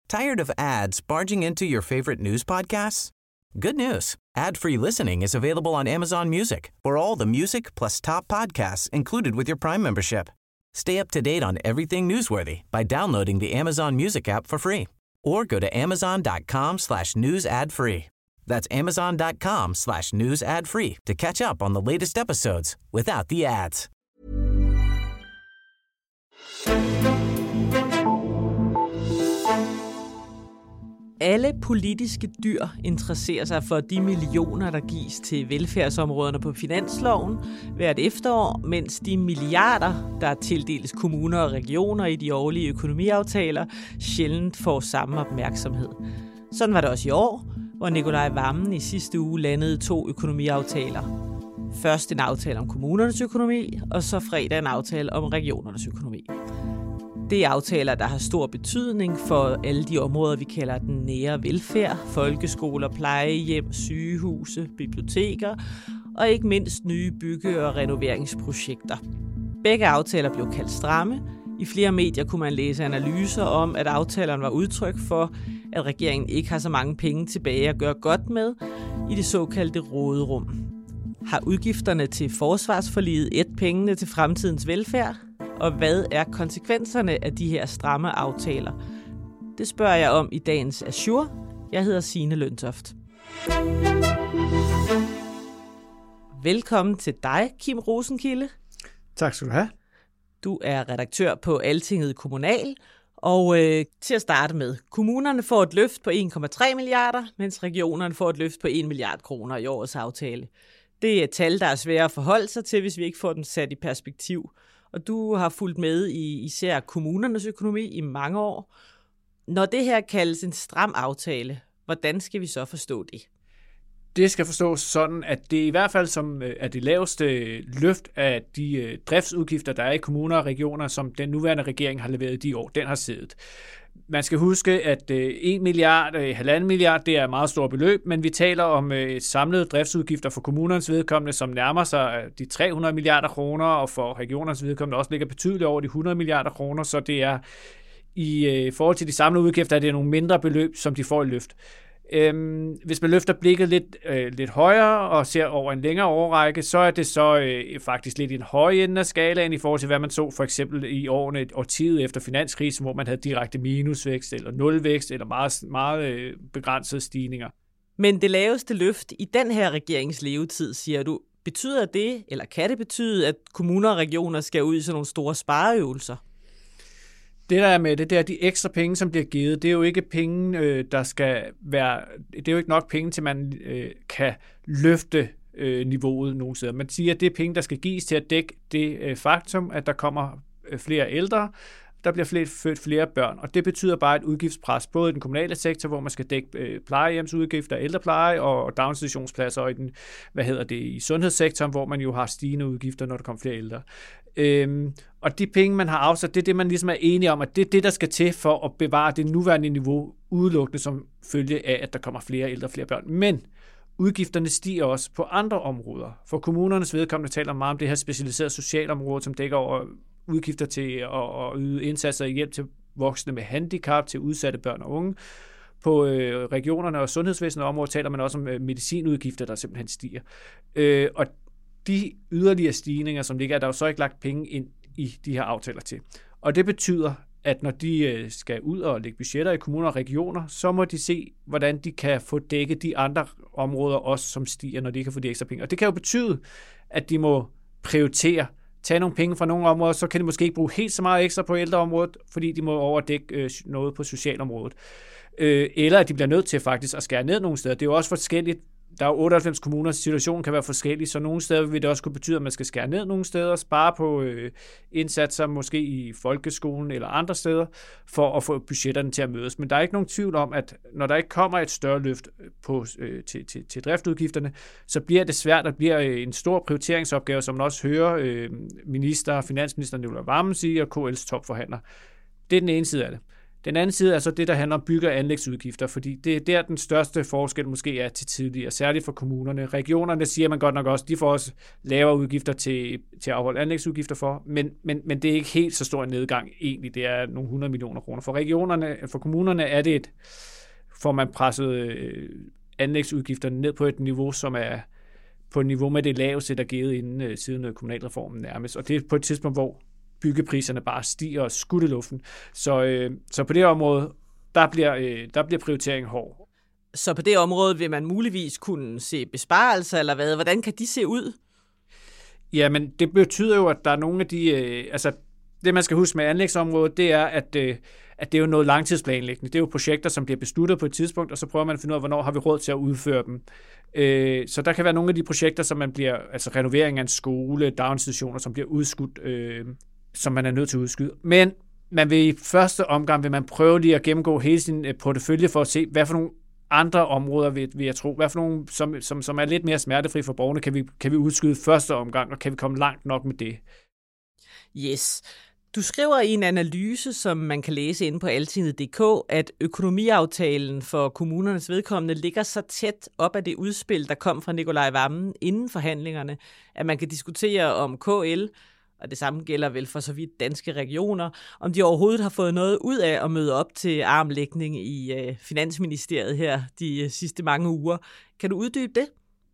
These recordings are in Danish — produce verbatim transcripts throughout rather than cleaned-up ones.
Tired of ads barging into your favorite news podcasts? Good news. Ad-free listening is available on Amazon Music for all the music plus top podcasts included with your Prime membership. Stay up to date on everything newsworthy by downloading the Amazon Music app for free or go to amazon.com slash news ad free. That's amazon.com slash news ad free to catch up on the latest episodes without the ads. Alle politiske dyr interesserer sig for de millioner, der gives til velfærdsområderne på finansloven hvert efterår, mens de milliarder, der tildeles kommuner og regioner i de årlige økonomiaftaler, sjældent får samme opmærksomhed. Sådan var det også i år, hvor Nicolai Wammen i sidste uge landede to økonomiaftaler. Først en aftale om kommunernes økonomi, og så fredag en aftale om regionernes økonomi. Det er aftaler, der har stor betydning for alle de områder, vi kalder den nære velfærd, folkeskoler, plejehjem, sygehuse, biblioteker og ikke mindst nye bygge- og renoveringsprojekter. Begge aftaler blev kaldt stramme. I flere medier kunne man læse analyser om, at aftalerne var udtryk for, at regeringen ikke har så mange penge tilbage at gøre godt med i det såkaldte råderum. Har udgifterne til forsvarsforliget ædt pengene til fremtidens velfærd? Og hvad er konsekvenserne af de her stramme aftaler? Det spørger jeg om i dagens Azure. Jeg hedder Signe Løntoft. Velkommen til dig, Kim Rosenkilde. Tak skal du have. Du er redaktør på Altinget Kommunal. Og øh, til at starte med, kommunerne får et løft på en komma tre milliarder, mens regionerne får et løft på en milliard kroner i årets aftale. Det er et tal, der er svære at forholde sig til, hvis vi ikke får den sat i perspektiv. Og du har fulgt med i især kommunernes økonomi i mange år. Når det her kaldes en stram aftale, hvordan skal vi så forstå det? Det skal forstås sådan, at det i hvert fald som er det laveste løft af de driftsudgifter, der er i kommuner og regioner, som den nuværende regering har leveret de år, den har siddet. Man skal huske, at en milliard, halvanden milliard, det er et meget stort beløb, men vi taler om samlede driftsudgifter for kommunernes vedkommende, som nærmer sig de tre hundrede milliarder kroner, og for regionernes vedkommende også ligger betydeligt over de hundrede milliarder kroner, så det er i forhold til de samlede udgifter, er det nogle mindre beløb, som de får i løft. Øhm, hvis man løfter blikket lidt, øh, lidt højere og ser over en længere årrække, så er det så øh, faktisk lidt i en høj ende af skalaen i forhold til, hvad man så for eksempel i årene årtiet efter finanskrisen, hvor man havde direkte minusvækst eller nulvækst eller meget, meget øh, begrænsede stigninger. Men det laveste løft i den her regerings levetid, siger du, betyder det, eller kan det betyde, at kommuner og regioner skal ud i sådan nogle store spareøvelser? Det der er med det, det er de ekstra penge, som bliver givet. Det er jo ikke penge, øh, der skal være. Det er jo ikke nok penge til, man øh, kan løfte øh, niveauet nogen steder. Man siger, at det er penge, der skal gives til at dække det øh, faktum, at der kommer øh, flere ældre, der bliver flere, født flere børn. Og det betyder bare et udgiftspres, både i den kommunale sektor, hvor man skal dække øh, plejehjemsudgifter, ældrepleje og, og daginstitutionspladser, og i den, hvad hedder det, i sundhedssektoren, hvor man jo har stigende udgifter, når der kommer flere ældre. Øhm, og de penge, man har afsat, det er det, man ligesom er enige om, at det er det, der skal til for at bevare det nuværende niveau udelukkende som følge af, at der kommer flere ældre og flere børn. Men udgifterne stiger også på andre områder. For kommunernes vedkommende taler meget om det her specialiserede socialområde, som dækker over udgifter til at, at yde indsatser i hjælp til voksne med handicap, til udsatte børn og unge. På øh, regionerne og sundhedsvæsenet område taler man også om øh, medicinudgifter, der simpelthen stiger. Øh, og de yderligere stigninger, som ligger, er der jo så ikke lagt penge ind i de her aftaler til. Og det betyder, at når de skal ud og lægge budgetter i kommuner og regioner, så må de se, hvordan de kan få dækket de andre områder også, som stiger, når de kan få de ekstra penge. Og det kan jo betyde, at de må prioritere, tage nogle penge fra nogle områder, så kan de måske ikke bruge helt så meget ekstra på ældreområdet, fordi de må overdække noget på socialområdet. Eller at de bliver nødt til faktisk at skære ned nogle steder. Det er jo også forskelligt. Der er jo otteoghalvfems kommuner, situationen kan være forskellig, så nogle steder vil det også kunne betyde, at man skal skære ned nogle steder, spare på øh, indsatser, måske i folkeskolen eller andre steder, for at få budgetterne til at mødes. Men der er ikke nogen tvivl om, at når der ikke kommer et større løft på, øh, til, til, til driftudgifterne, så bliver det svært, at bliver en stor prioriteringsopgave, som man også hører øh, minister, finansminister Nicolai Wammen sige, og K L's topforhandler. Det er den ene side af det. Den anden side er så det, der handler om bygge- og anlægsudgifter, fordi det er der, den største forskel måske er til tidligere, særligt for kommunerne. Regionerne siger man godt nok også, de får også lavere udgifter til, til at afholde anlægsudgifter for, men, men, men det er ikke helt så stor en nedgang egentlig, det er nogle hundrede millioner kroner. For regionerne, for kommunerne er det et, får man presset øh, anlægsudgifterne ned på et niveau, som er på et niveau med det laveste, der er givet inden øh, siden kommunalreformen nærmest, og det er på et tidspunkt, hvor byggepriserne bare stiger og skudt i luften. Så, øh, så på det område, der bliver, øh, der bliver prioriteringen hård. Så på det område vil man muligvis kunne se besparelser, eller hvad? Hvordan kan de se ud? Ja, men det betyder jo, at der er nogle af de... Øh, altså, det man skal huske med anlægsområdet, det er, at, øh, at det er jo noget langtidsplanlæggende. Det er jo projekter, som bliver besluttet på et tidspunkt, og så prøver man at finde ud af, hvornår har vi råd til at udføre dem. Øh, så der kan være nogle af de projekter, som man bliver... Altså renovering af en skole, daginstitutioner, som bliver udskudt... Øh, som man er nødt til at udskyde. Men man vil i første omgang vil man prøve lige at gennemgå hele sin portefølje for at se, hvad for nogle andre områder vil, vil jeg tro, hvad for nogle, som, som, som er lidt mere smertefri for borgerne, kan vi, kan vi udskyde første omgang, og kan vi komme langt nok med det. Yes. Du skriver i en analyse, som man kan læse inde på altinget punktum d k, at økonomiaftalen for kommunernes vedkommende ligger så tæt op af det udspil, der kom fra Nicolai Wammen inden forhandlingerne, at man kan diskutere om K L, og det samme gælder vel for så vidt danske regioner, om de overhovedet har fået noget ud af at møde op til armlægning i øh, Finansministeriet her de øh, sidste mange uger. Kan du uddybe det?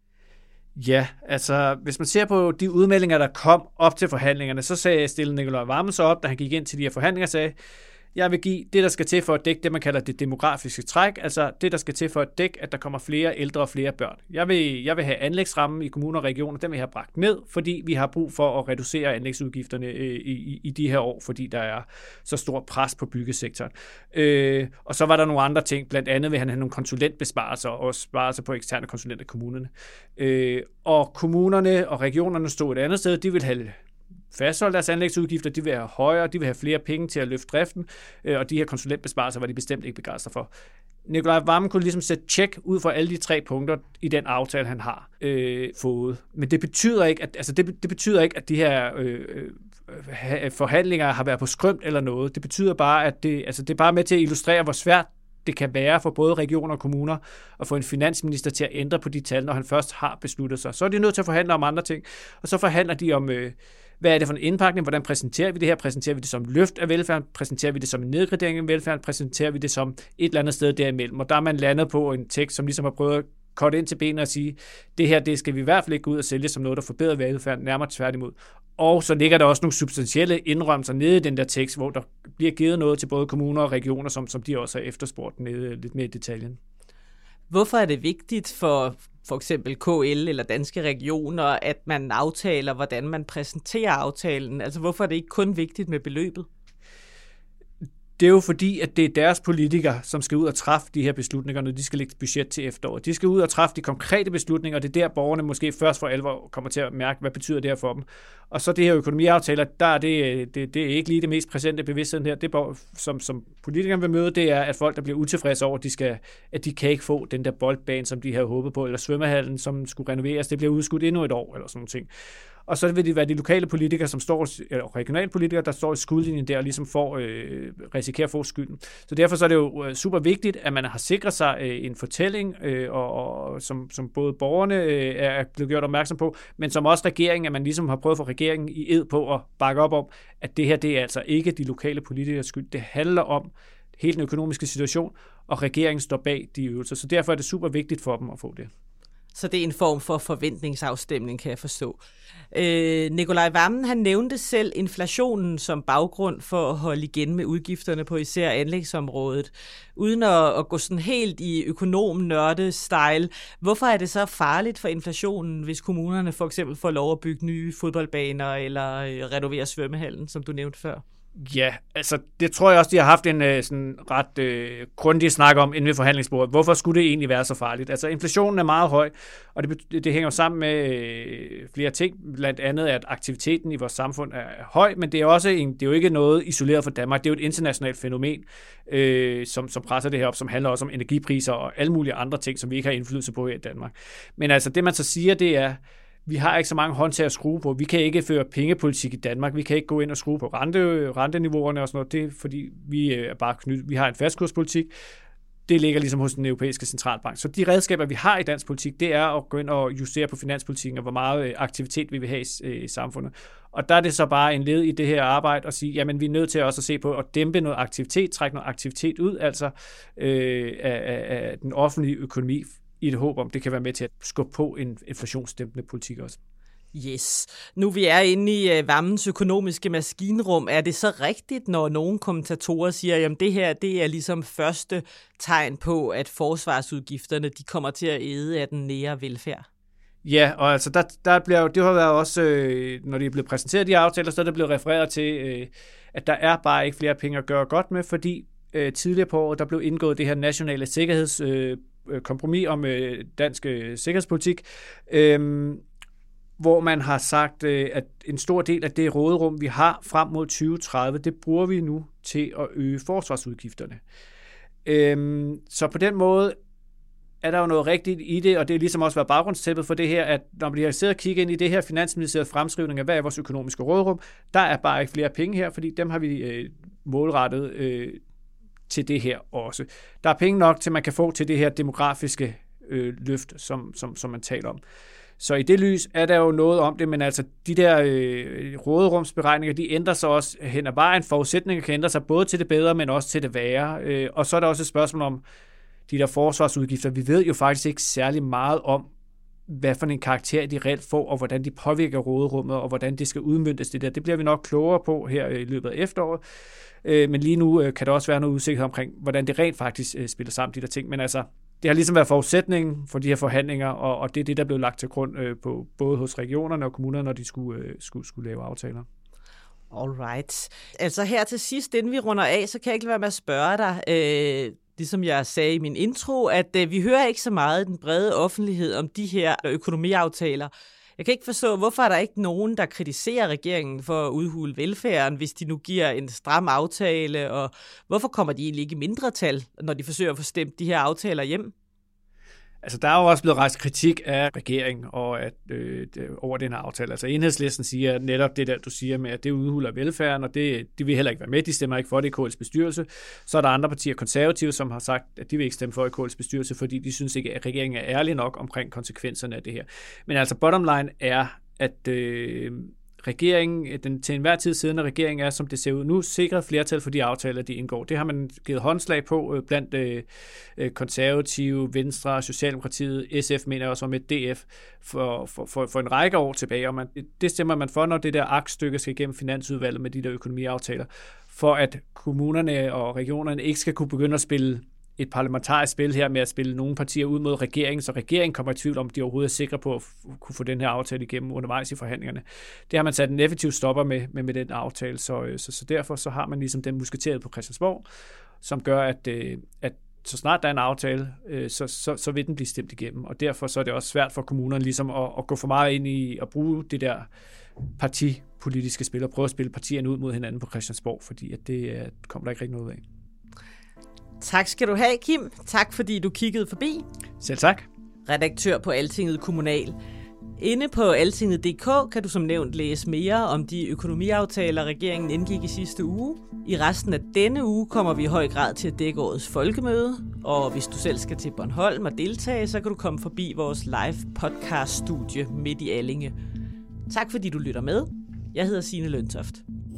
Ja, altså hvis man ser på de udmeldinger, der kom op til forhandlingerne, så sagde stille Nicolai Wammen så op, da han gik ind til de her forhandlinger, sagde, jeg vil give det, der skal til for at dække det, man kalder det demografiske træk, altså det, der skal til for at dække, at der kommer flere ældre og flere børn. Jeg vil, jeg vil have anlægsrammen i kommuner og regioner, den vil jeg have bragt ned, fordi vi har brug for at reducere anlægsudgifterne i, i, i de her år, fordi der er så stor pres på byggesektoren. Øh, og så var der nogle andre ting, blandt andet vil han have nogle konsulentbesparelser og besparelser på eksterne konsulenter i kommunerne. Øh, og kommunerne og regionerne stod et andet sted, de vil have fastholde deres anlægsudgifter, de vil have højere, de vil have flere penge til at løfte driften, og de her konsulentbesparelser var de bestemt ikke begejstret for. Nicolai Wammen kunne ligesom sætte tjek ud for alle de tre punkter i den aftale, han har øh, fået. Men det betyder ikke, at, altså det, det betyder ikke, at de her øh, øh, forhandlinger har været på skrømt eller noget. Det betyder bare, at det, altså det er bare med til at illustrere, hvor svært det kan være for både regioner og kommuner at få en finansminister til at ændre på de tal, når han først har besluttet sig. Så er de nødt til at forhandle om andre ting, og så forhandler de om... Øh, Hvad er det for en indpakning? Hvordan præsenterer vi det her? Præsenterer vi det som løft af velfærden? Præsenterer vi det som en nedgradering af velfærden? Præsenterer vi det som et eller andet sted derimellem? Og der er man landet på en tekst, som ligesom har prøvet at korte ind til benene og sige, det her, det skal vi i hvert fald ikke gå ud og sælge som noget, der forbedrer velfærden, nærmere tværtimod. Og så ligger der også nogle substantielle indrømmelser nede i den der tekst, hvor der bliver givet noget til både kommuner og regioner, som, som de også har efterspurgt nede lidt mere i detaljen. Hvorfor er det vigtigt for for eksempel K L eller danske regioner, at man aftaler, hvordan man præsenterer aftalen? Altså hvorfor er det ikke kun vigtigt med beløbet? Det er jo fordi, at det er deres politikere, som skal ud og træffe de her beslutninger, når de skal lægge budget til efteråret. De skal ud og træffe de konkrete beslutninger, og det er der, borgerne måske først for alvor kommer til at mærke, hvad betyder det her for dem. Og så det her økonomiaftaler, der er det, det, det er ikke lige det mest præsente bevidsthed her. Det, som, som politikerne vil møde, det er, at folk, der bliver utilfredse over, at de, skal, at de kan ikke få den der boldbane, som de havde håbet på, eller svømmehallen, som skulle renoveres, det bliver udskudt endnu et år, eller sådan nogle ting. Og så vil det være de lokale politikere, som står, eller regionale politikere, der står i skudlinjen der og ligesom får, øh, risikerer at få skylden. Så derfor så er det jo super vigtigt, at man har sikret sig øh, en fortælling, øh, og, og som, som både borgerne øh, er blevet gjort opmærksom på, men som også regeringen, at man ligesom har prøvet at få regeringen i ed på at bakke op om, at det her, det er altså ikke de lokale politikers skyld. Det handler om hele den økonomiske situation, og regeringen står bag de øvelser. Så derfor er det super vigtigt for dem at få det. Så det er en form for forventningsafstemning, kan jeg forstå. Øh, Nicolai Wammen, han nævnte selv inflationen som baggrund for at holde igen med udgifterne på især anlægsområdet. Uden at, at gå sådan helt i økonom-nørde-style, hvorfor er det så farligt for inflationen, hvis kommunerne for eksempel får lov at bygge nye fodboldbaner eller renovere svømmehallen, som du nævnte før? Ja, altså det tror jeg også, de har haft en øh, sådan ret øh, grundig snak om inden ved forhandlingsbordet. Hvorfor skulle det egentlig være så farligt? Altså inflationen er meget høj, og det, det hænger jo sammen med øh, flere ting. Blandt andet, at aktiviteten i vores samfund er høj, men det er, også en, det er jo ikke noget isoleret for Danmark. Det er jo et internationalt fænomen, øh, som, som presser det her op, som handler også om energipriser og alle mulige andre ting, som vi ikke har indflydelse på her i Danmark. Men altså det, man så siger, det er, vi har ikke så mange håndtag at skrue på. Vi kan ikke føre pengepolitik i Danmark. Vi kan ikke gå ind og skrue på rente, renteniveauerne og sådan noget. Det er, fordi vi er bare knyttet. Vi har en fastkurspolitik. Det ligger ligesom hos den europæiske centralbank. Så de redskaber, vi har i dansk politik, det er at gå ind og justere på finanspolitikken og hvor meget aktivitet vi vil have i, i samfundet. Og der er det så bare en led i det her arbejde at sige, jamen vi er nødt til også at se på at dæmpe noget aktivitet, trække noget aktivitet ud, altså øh, af, af den offentlige økonomi, i et håb om, det kan være med til at skubbe på en inflationsdæmpende politik også. Yes. Nu vi er inde i uh, Vammens økonomiske maskinrum, er det så rigtigt, når nogle kommentatorer siger, at det her det er ligesom første tegn på, at forsvarsudgifterne de kommer til at æde af den nære velfærd? Ja, og altså der, der bliver jo, det har været også, øh, når de er blevet præsenteret de aftaler, så er der blevet refereret til, øh, at der er bare ikke flere penge at gøre godt med, fordi øh, tidligere på året, der blev indgået det her nationale sikkerheds øh, kompromis om øh, dansk øh, sikkerhedspolitik, øh, hvor man har sagt, øh, at en stor del af det råderum, vi har frem mod tyve tredive, det bruger vi nu til at øge forsvarsudgifterne. Øh, så på den måde er der jo noget rigtigt i det, og det er ligesom også været baggrundstæppet for det her, at når vi har siddet og kigget ind i det her finansministeriets fremskrivning af, hvad er vores økonomiske råderum, der er bare ikke flere penge her, fordi dem har vi øh, målrettet øh, til det her også. Der er penge nok til, man kan få til det her demografiske øh, løft, som, som, som man taler om. Så i det lys er der jo noget om det, men altså de der øh, råderumsberegninger, de ændrer sig også hen ad vejen. Forudsætninger kan ændre sig både til det bedre, men også til det værre. Øh, og så er der også et spørgsmål om de der forsvarsudgifter. Vi ved jo faktisk ikke særlig meget om, hvad for en karakter de reelt får, og hvordan de påvirker råderummet, og hvordan det skal udmøntes det der. Det bliver vi nok klogere på her i løbet af efteråret. Men lige nu kan der også være noget usikkerhed omkring, hvordan det rent faktisk spiller sammen, de der ting. Men altså, det har ligesom været forudsætningen for de her forhandlinger, og, og det er det, der blev lagt til grund øh, på både hos regionerne og kommunerne, når de skulle, øh, skulle, skulle lave aftaler. Alright. Altså her til sidst, inden vi runder af, så kan jeg ikke lade være med at spørge dig, øh, ligesom jeg sagde i min intro, at øh, vi hører ikke så meget i den brede offentlighed om de her økonomiaftaler. Jeg kan ikke forstå, hvorfor er der ikke nogen, der kritiserer regeringen for at udhule velfærden, hvis de nu giver en stram aftale, og hvorfor kommer de egentlig ikke i mindretal, når de forsøger at få stemt de her aftaler hjem? Altså, der er jo også blevet rejst kritik af regeringen og at, øh, over den her aftale. Altså, Enhedslisten siger netop det der, du siger med, at det udhuler velfærden, og det, de vil heller ikke være med. De stemmer ikke for det i K L's bestyrelse. Så er der andre partier, konservative, som har sagt, at de vil ikke stemme for i K L's bestyrelse, fordi de synes ikke, at regeringen er ærlig nok omkring konsekvenserne af det her. Men altså, bottom line er, at øh, regeringen, den til enhver tid siddende regering er, som det ser ud nu, sikret flertal for de aftaler, de indgår. Det har man givet håndslag på øh, blandt øh, konservative, Venstre, Socialdemokratiet, S F mener jeg også om et D F for, for, for, for en række år tilbage. Og man, det stemmer man for, når det der aktstykke skal igennem finansudvalget med de der økonomiaftaler, for at kommunerne og regionerne ikke skal kunne begynde at spille et parlamentarisk spil her med at spille nogle partier ud mod regeringen, så regeringen kommer i tvivl om, de overhovedet er sikre på at kunne få den her aftale igennem undervejs i forhandlingerne. Det har man sat en effektiv stopper med, med, med den aftale, så, så, så derfor så har man ligesom den musketeret på Christiansborg, som gør, at, at så snart der er en aftale, så, så, så vil den blive stemt igennem, og derfor så er det også svært for kommunerne ligesom at, at gå for meget ind i at bruge det der partipolitiske spil og prøve at spille partierne ud mod hinanden på Christiansborg, fordi at det kommer der ikke rigtig noget af. Tak skal du have, Kim. Tak fordi du kiggede forbi. Selv tak. Redaktør på Altinget Kommunal. Inde på altinget punktum d k kan du som nævnt læse mere om de økonomiaftaler, regeringen indgik i sidste uge. I resten af denne uge kommer vi i høj grad til at dække årets folkemøde, og hvis du selv skal til Bornholm og deltage, så kan du komme forbi vores live podcast-studie midt i Allinge. Tak fordi du lytter med. Jeg hedder Signe Løntoft.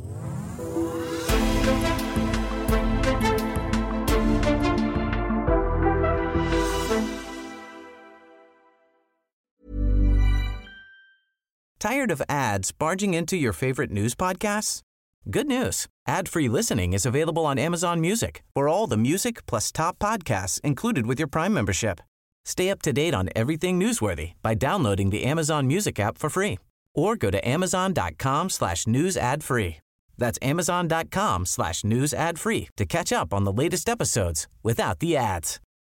Tired of ads barging into your favorite news podcasts? Good news. Ad-free listening is available on Amazon Music for all the music plus top podcasts included with your Prime membership. Stay up to date on everything newsworthy by downloading the Amazon Music app for free or go to amazon.com slash news ad free. That's amazon.com slash news ad free to catch up on the latest episodes without the ads.